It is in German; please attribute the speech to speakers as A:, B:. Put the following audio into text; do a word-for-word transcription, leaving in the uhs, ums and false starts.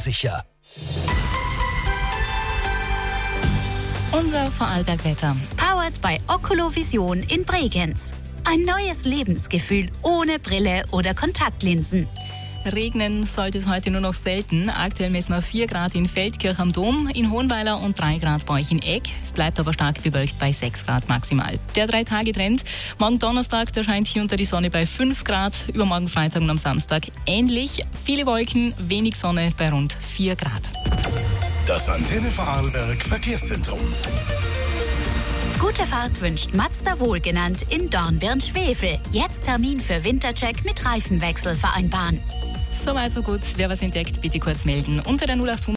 A: verkehrssicher.
B: Unser Vorarlberg-Wetter.
C: Powered by Oculovision in Bregenz. Ein neues Lebensgefühl ohne Brille oder Kontaktlinsen.
B: Regnen sollte es heute nur noch selten. Aktuell messen wir vier Grad in Feldkirch am Dom, in Hohenweiler und drei Grad bei euch in Egg. Es bleibt aber stark bewölkt bei sechs Grad maximal. Der Drei-Tage-Trend. Morgen Donnerstag, da scheint hier unter die Sonne bei fünf Grad. Übermorgen Freitag und am Samstag ähnlich. Viele Wolken, wenig Sonne bei rund vier Grad.
A: Das Antenne Vorarlberg Verkehrszentrum.
C: Gute Fahrt wünscht Mazda wohlgenannt in Dornbirn-Schwefel. Jetzt Termin für Wintercheck mit Reifenwechsel vereinbaren.
B: Soweit so gut. Wer was entdeckt, bitte kurz melden. Unter der null acht hundert